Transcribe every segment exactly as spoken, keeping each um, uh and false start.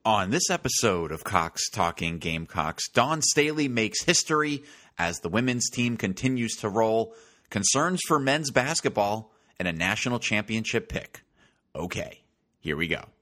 On this episode of Cox Talking Gamecocks, Dawn Staley makes history as the women's team continues to roll, concerns for men's basketball, and a national championship pick. Okay, here we go.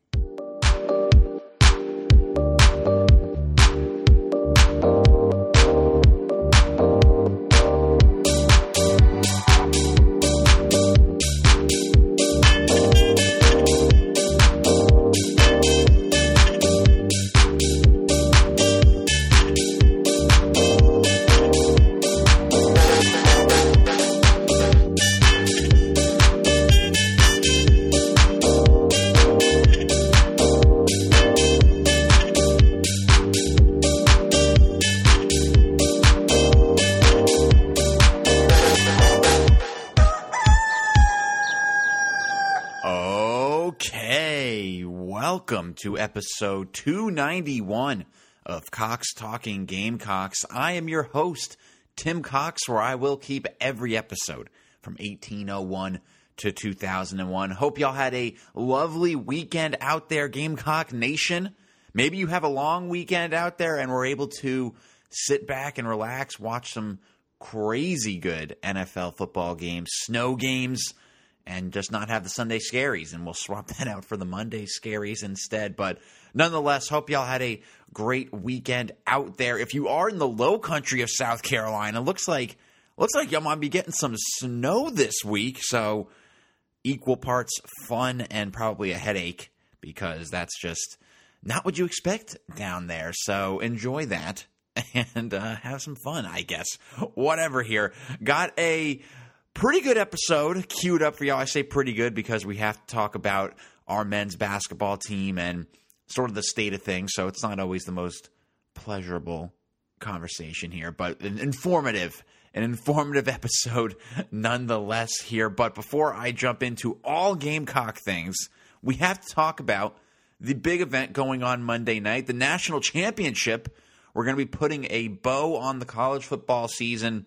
Okay, welcome to episode two ninety-one of Cox Talking Gamecocks. I am your host, Tim Cox, where I will keep every episode from eighteen oh one to two thousand one. Hope y'all had a lovely weekend out there, Gamecock Nation. Maybe you have a long weekend out there and were able to sit back and relax, watch some crazy good N F L football games, snow games, and just not have the Sunday scaries, and we'll swap that out for the Monday scaries instead. But nonetheless, hope y'all had a great weekend out there. If you are in the low country of South Carolina, looks like looks like y'all might be getting some snow this week, so equal parts fun and probably a headache, because that's just not what you expect down there. So enjoy that and uh, have some fun, I guess. Whatever here. Got a pretty good episode queued up for y'all. I say pretty good because we have to talk about our men's basketball team and sort of the state of things, so it's not always the most pleasurable conversation here, but an informative, an informative episode nonetheless here. But before I jump into all Gamecock things, we have to talk about the big event going on Monday night, the national championship. We're going to be putting a bow on the college football season.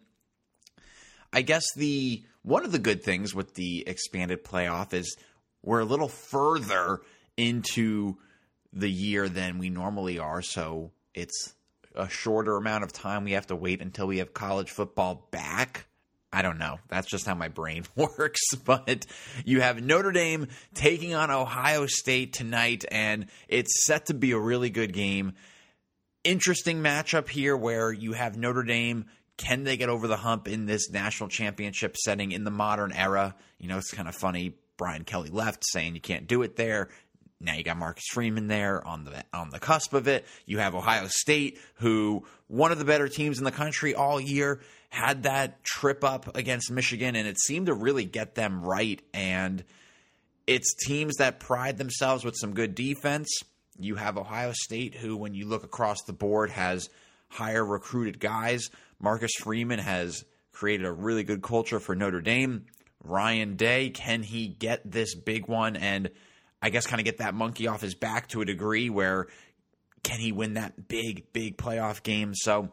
I guess the one of the good things with the expanded playoff is we're a little further into the year than we normally are, so it's a shorter amount of time we have to wait until we have college football back. I don't know. That's just how my brain works. But you have Notre Dame taking on Ohio State tonight, and it's set to be a really good game. Interesting matchup here where you have Notre Dame. Can they get over the hump in this national championship setting in the modern era? You know, it's kind of funny. Brian Kelly left saying you can't do it there. Now you got Marcus Freeman there on the on the cusp of it. You have Ohio State, who one of the better teams in the country all year, had that trip up against Michigan, and it seemed to really get them right. And it's teams that pride themselves with some good defense. You have Ohio State, who, when you look across the board, has higher recruited guys. Marcus Freeman has created a really good culture for Notre Dame. Ryan Day, can he get this big one and I guess kind of get that monkey off his back to a degree where can he win that big, big playoff game? So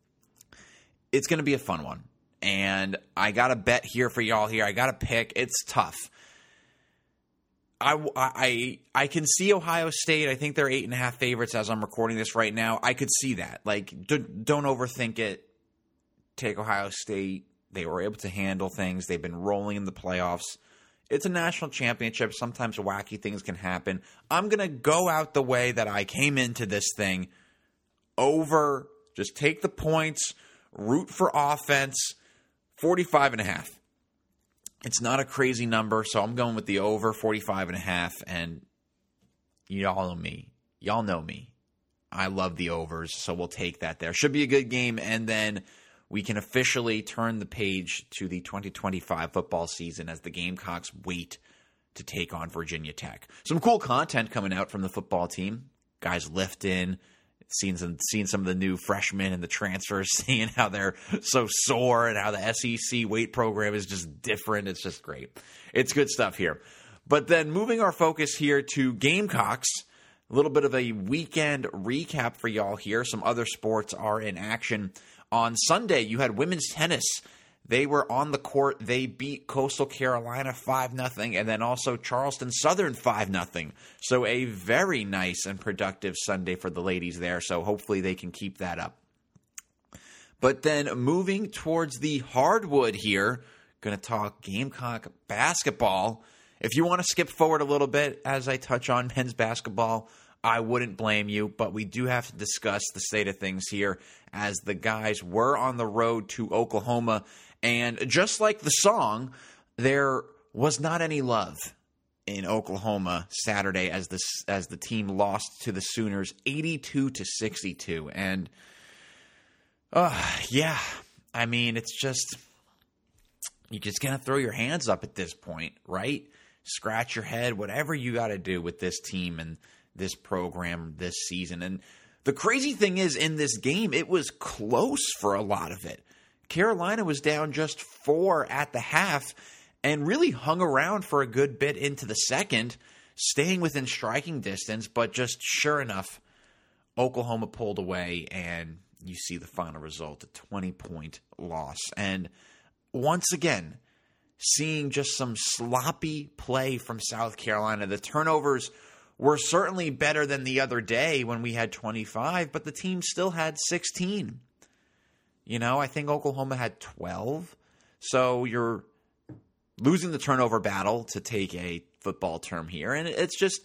it's going to be a fun one. And I got a bet here for y'all here. I got a pick. It's tough. I, I, I can see Ohio State. I think they're eight and a half favorites as I'm recording this right now. I could see that. Like, don't overthink it. Take Ohio State. They were able to handle things. They've been rolling in the playoffs. It's a national championship. Sometimes wacky things can happen. I'm going to go out the way that I came into this thing. Over. Just take the points. Root for offense. forty-five and a half. It's not a crazy number, so I'm going with the over, forty-five and a half. And y'all know me. Y'all know me. I love the overs, so we'll take that there. Should be a good game, and then we can officially turn the page to the twenty twenty-five football season as the Gamecocks wait to take on Virginia Tech. Some cool content coming out from the football team. Guys lifting, seeing some, seeing some of the new freshmen and the transfers, seeing how they're so sore and how the S E C weight program is just different. It's just great. It's good stuff here. But then moving our focus here to Gamecocks, a little bit of a weekend recap for y'all here. Some other sports are in action. On Sunday, you had women's tennis They were on the court. They beat Coastal Carolina five nothing, and then also Charleston Southern five nothing. So a very nice and productive Sunday for the ladies there. So hopefully they can keep that up. But then moving towards the hardwood here, going to talk Gamecock basketball. If you want to skip forward a little bit as I touch on men's basketball, I wouldn't blame you, but we do have to discuss the state of things here as the guys were on the road to Oklahoma. And just like the song, there was not any love in Oklahoma Saturday as the, as the team lost to the Sooners eighty-two to sixty-two. And, uh, yeah, I mean, it's just, you're just going to throw your hands up at this point, right? Scratch your head, whatever you got to do with this team and this program this season. And the crazy thing is, in this game, it was close for a lot of it. Carolina was down just four at the half and really hung around for a good bit into the second, staying within striking distance, but just sure enough, Oklahoma pulled away, and you see the final result, a twenty-point loss. And once again, seeing just some sloppy play from South Carolina. The turnovers were certainly better than the other day when we had twenty-five, but the team still had sixteen. You know, I think Oklahoma had twelve. So you're losing the turnover battle, to take a football term here, and it's just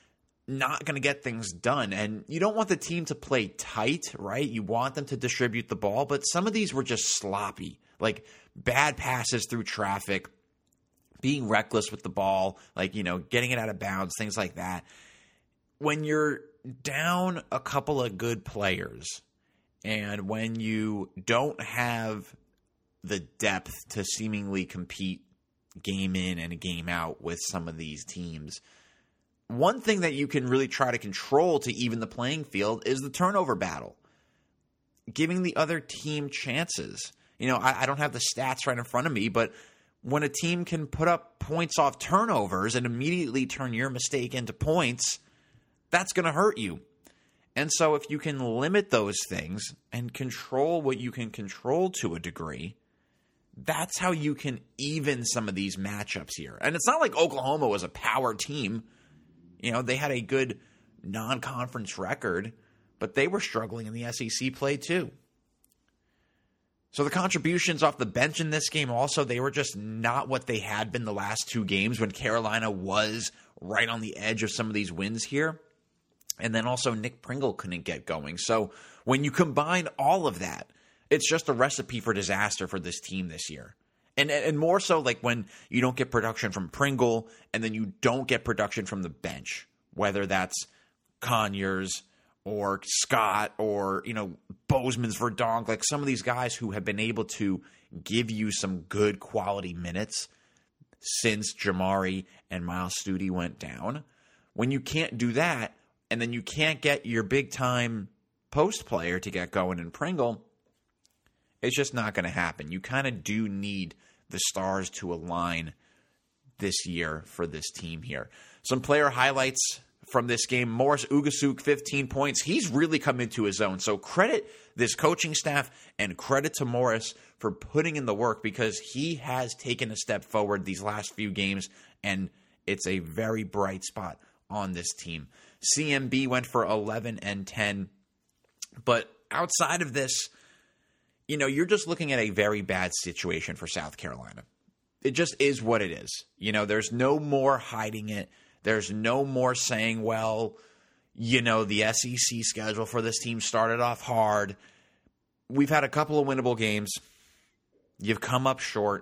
not going to get things done. And you don't want the team to play tight, right? You want them to distribute the ball, but some of these were just sloppy, like bad passes through traffic, being reckless with the ball, like, you know, getting it out of bounds, things like that. When you're down a couple of good players, and when you don't have the depth to seemingly compete game in and game out with some of these teams, one thing that you can really try to control to even the playing field is the turnover battle, giving the other team chances. You know, I, I don't have the stats right in front of me, but when a team can put up points off turnovers and immediately turn your mistake into points, that's going to hurt you. And so if you can limit those things and control what you can control to a degree, that's how you can even some of these matchups here. And it's not like Oklahoma was a power team. You know, they had a good non-conference record, but they were struggling in the S E C play too. So the contributions off the bench in this game also, they were just not what they had been the last two games when Carolina was right on the edge of some of these wins here. And then also Nick Pringle couldn't get going. So when you combine all of that, it's just a recipe for disaster for this team this year. And and more so like when you don't get production from Pringle and then you don't get production from the bench, whether that's Conyers or Scott or, you know, Bozeman's Verdonk, like some of these guys who have been able to give you some good quality minutes since Jamari and Miles Studi went down. When you can't do that, and then you can't get your big-time post player to get going in Pringle, it's just not going to happen. You kind of do need the stars to align this year for this team here. Some player highlights from this game. Morris Ugasuk, fifteen points. He's really come into his own. So credit this coaching staff and credit to Morris for putting in the work, because he has taken a step forward these last few games, and it's a very bright spot on this team. C M B went for eleven and ten. But outside of this, you know, you're just looking at a very bad situation for South Carolina. It just is what it is. You know, there's no more hiding it. There's no more saying, well, you know, the S E C schedule for this team started off hard. We've had a couple of winnable games. You've come up short.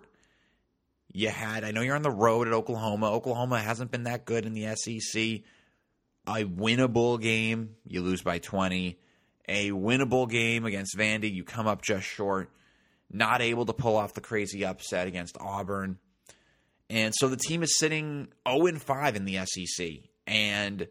You had, I know you're on the road at Oklahoma. Oklahoma hasn't been that good in the S E C. A winnable game, you lose by twenty. A winnable game against Vandy, you come up just short. Not able to pull off the crazy upset against Auburn. And so the team is sitting oh and five in the S E C. And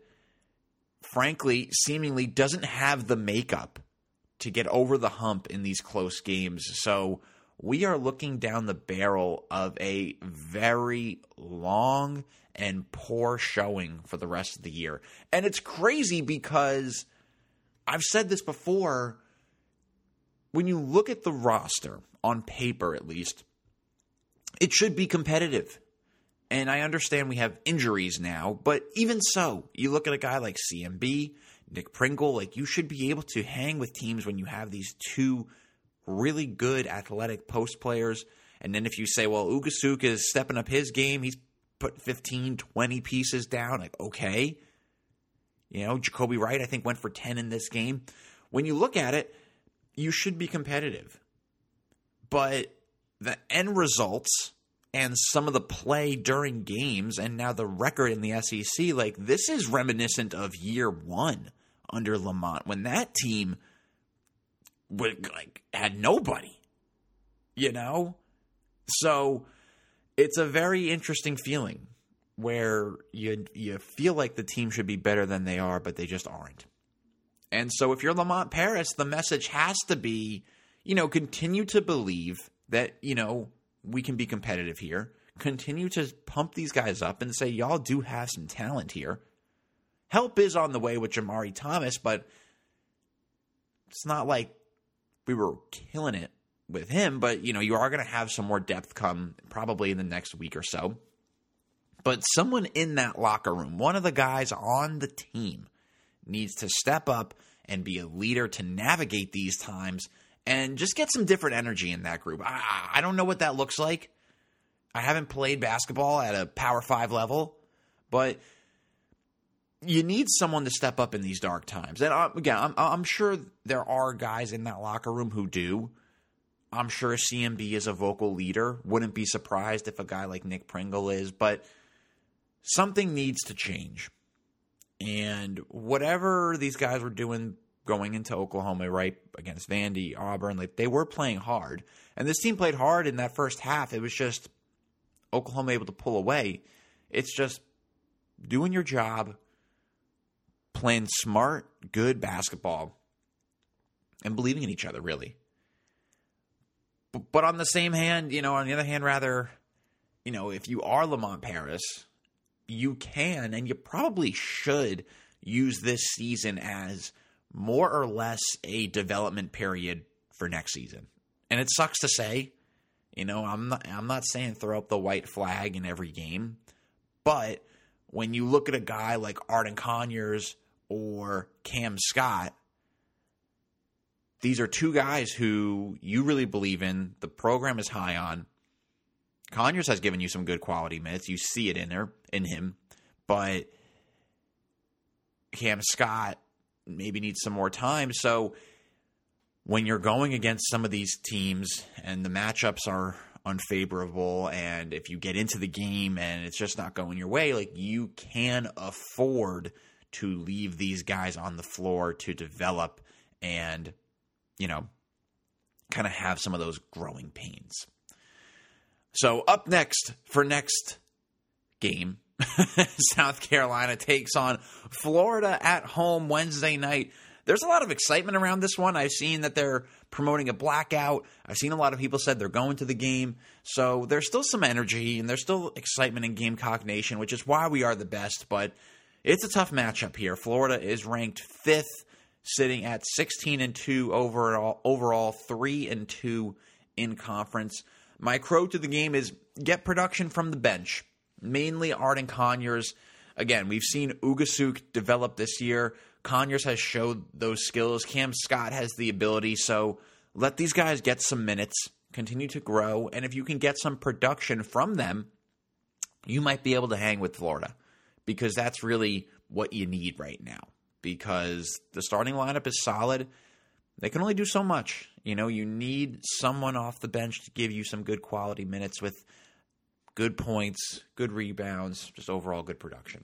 frankly, seemingly doesn't have the makeup to get over the hump in these close games. So we are looking down the barrel of a very long and poor showing for the rest of the year. And it's crazy because I've said this before. When you look at the roster, on paper at least, it should be competitive. And I understand we have injuries now, but even so, you look at a guy like C M B, Nick Pringle, like you should be able to hang with teams when you have these two really good athletic post players. And then if you say, well, Ugasuk is stepping up his game, he's put fifteen, twenty pieces down, like, okay. You know, Jacoby Wright, I think, went for ten in this game. When you look at it, you should be competitive. But the end results and some of the play during games and now the record in the S E C, like this is reminiscent of year one under Lamont when that team would, like, had nobody, you know? So it's a very interesting feeling where you you feel like the team should be better than they are, but they just aren't. And so if you're Lamont Paris, the message has to be, you know, continue to believe that, you know, we can be competitive here. Continue to pump these guys up and say, y'all do have some talent here. Help is on the way with Jamari Thomas, but it's not like we were killing it with him. But, you know, you are going to have some more depth come probably in the next week or so. But someone in that locker room, one of the guys on the team, needs to step up and be a leader to navigate these times and just get some different energy in that group. I, I don't know what that looks like. I haven't played basketball at a Power Five level, but you need someone to step up in these dark times. And uh, again, I'm, I'm sure there are guys in that locker room who do. I'm sure C M B is a vocal leader. Wouldn't be surprised if a guy like Nick Pringle is, but something needs to change. And whatever these guys were doing going into Oklahoma, right, against Vandy, Auburn, like they were playing hard. And this team played hard in that first half. It was just Oklahoma able to pull away. It's just doing your job, playing smart, good basketball, and believing in each other, really. But on the same hand, you know, on the other hand, rather, you know, if you are Lamont Paris, you can and you probably should use this season as more or less a development period for next season. And it sucks to say, you know, I'm not, I'm not saying throw up the white flag in every game, but when you look at a guy like Arden Conyers or Cam Scott, these are two guys who you really believe in, the program is high on. Conyers has given you some good quality minutes. You see it in her, in him. But Cam Scott maybe needs some more time. So when you're going against some of these teams and the matchups are unfavorable, and if you get into the game and it's just not going your way, like you can afford to leave these guys on the floor to develop and, you know, kind of have some of those growing pains. So up next for next game, South Carolina takes on Florida at home Wednesday night. There's a lot of excitement around this one. I've seen that they're promoting a blackout. I've seen a lot of people said they're going to the game. So there's still some energy and there's still excitement in Gamecock Nation, which is why we are the best. But it's a tough matchup here. Florida is ranked fifth, sitting at sixteen and two overall, overall three and two in conference. My crow to the game is get production from the bench, mainly Arden Conyers. Again, we've seen Ugasuk develop this year. Conyers has showed those skills. Cam Scott has the ability. So let these guys get some minutes, continue to grow, and if you can get some production from them, you might be able to hang with Florida because that's really what you need right now because the starting lineup is solid. They can only do so much. You know, you need someone off the bench to give you some good quality minutes with good points, good rebounds, just overall good production.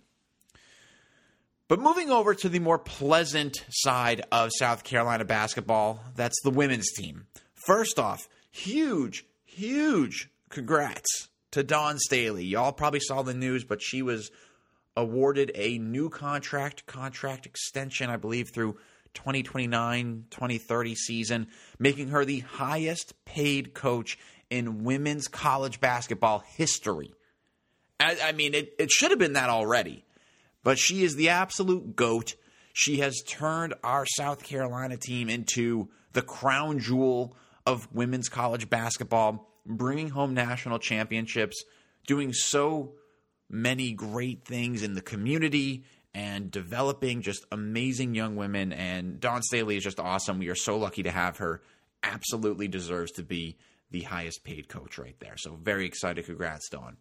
But moving over to the more pleasant side of South Carolina basketball, that's the women's team. First off, huge, huge congrats to Dawn Staley. Y'all probably saw the news, but she was awarded a new contract, contract extension, I believe, through twenty twenty-nine twenty thirty season, making her the highest paid coach in women's college basketball history. I, I mean, it, it should have been that already, but she is the absolute GOAT. She has turned our South Carolina team into the crown jewel of women's college basketball. bringing home national championships, doing so many great things in the community, and developing just amazing young women. And Dawn Staley is just awesome. We are so lucky to have her. Absolutely deserves to be the highest paid coach right there. So very excited. Congrats, Dawn.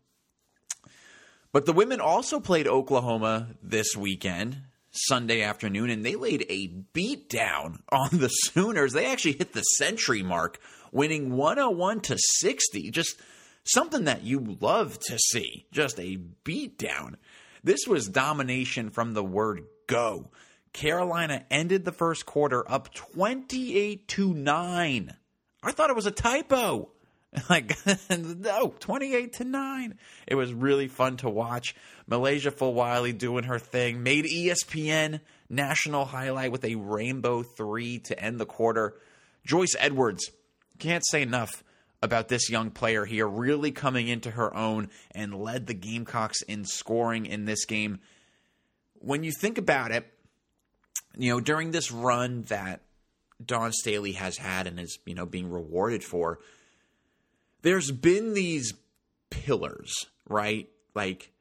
But the women also played Oklahoma this weekend, Sunday afternoon, and they laid a beat down on the Sooners. They actually hit the century mark, winning one oh one to sixty. Just something that you love to see. Just a beat down. This was domination from the word go. Carolina ended the first quarter up twenty-eight to nine. I thought it was a typo. Like, no, twenty-eight to nine. It was really fun to watch. Malaysia Fulwiley doing her thing. Made E S P N national highlight with a rainbow three to end the quarter. Joyce Edwards, can't say enough about this young player here, really coming into her own and led the Gamecocks in scoring in this game. When you think about it, you know, during this run that Dawn Staley has had and is, you know, being rewarded for, there's been these pillars, right? Like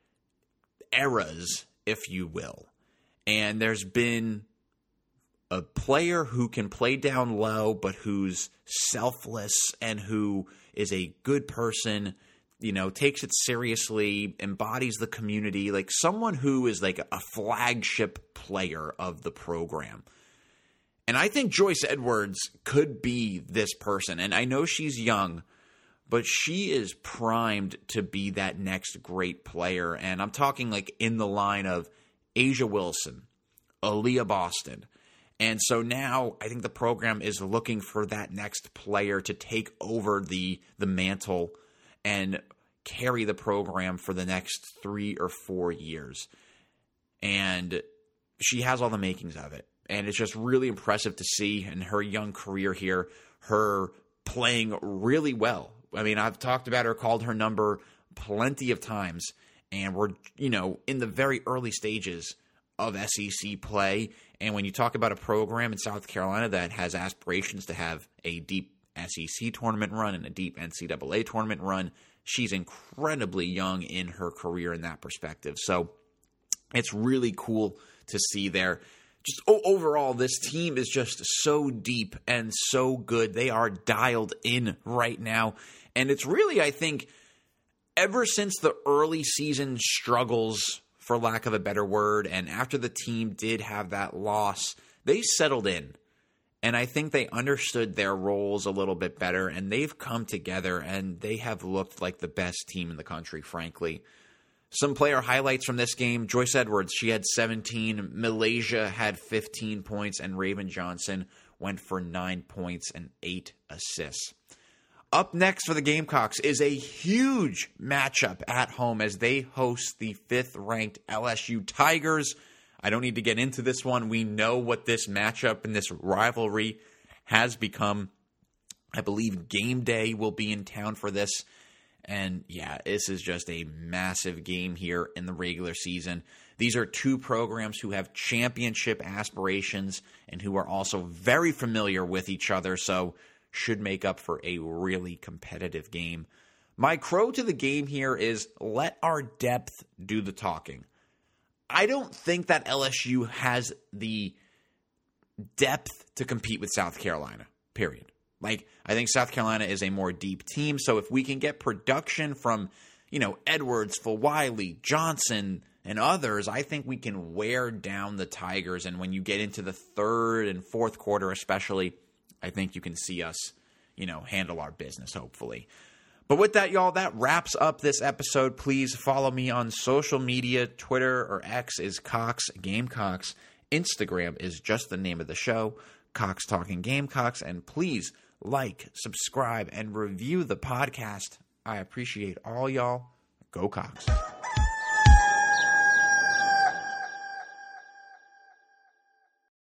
eras, if you will. And there's been a player who can play down low, but who's selfless and who is a good person, you know, takes it seriously, embodies the community, like someone who is like a flagship player of the program. And I think Joyce Edwards could be this person. And I know she's young, but she is primed to be that next great player. And I'm talking like in the line of Asia Wilson, Aaliyah Boston. And so now I think the program is looking for that next player to take over the the mantle and carry the program for the next three or four years. And she has all the makings of it. And it's just really impressive to see in her young career here, her playing really well. I mean, I've talked about her, called her number plenty of times, and we're, you know, in the very early stages of S E C play. And when you talk about a program in South Carolina that has aspirations to have a deep S E C tournament run and a deep N C double A tournament run, she's incredibly young in her career in that perspective. So it's really cool to see there. Just oh, overall, this team is just so deep and so good. They are dialed in right now. And it's really, I think, ever since the early season struggles, for lack of a better word, and after the team did have that loss, they settled in. And I think they understood their roles a little bit better, and they've come together, and they have looked like the best team in the country, frankly. Some player highlights from this game: Joyce Edwards, she had seventeen. Malaysia had fifteen points, and Raven Johnson went for nine points and eight assists. Up next for the Gamecocks is a huge matchup at home as they host the fifth-ranked L S U Tigers. I don't need to get into this one. We know what this matchup and this rivalry has become. I believe Game Day will be in town for this. And yeah, this is just a massive game here in the regular season. These are two programs who have championship aspirations and who are also very familiar with each other, so should make up for a really competitive game. My crow to the game here is let our depth do the talking. I don't think that L S U has the depth to compete with South Carolina, period. Like, I think South Carolina is a more deep team, so if we can get production from, you know, Edwards, Fulwiley, Johnson, and others, I think we can wear down the Tigers, and when you get into the third and fourth quarter especially, I think you can see us, you know, handle our business, hopefully. But with that, y'all, that wraps up this episode. Please follow me on social media. Twitter or X is Cox Gamecocks. Instagram is just the name of the show, Cox Talking Gamecocks. And please like, subscribe, and review the podcast. I appreciate all y'all. Go Cox.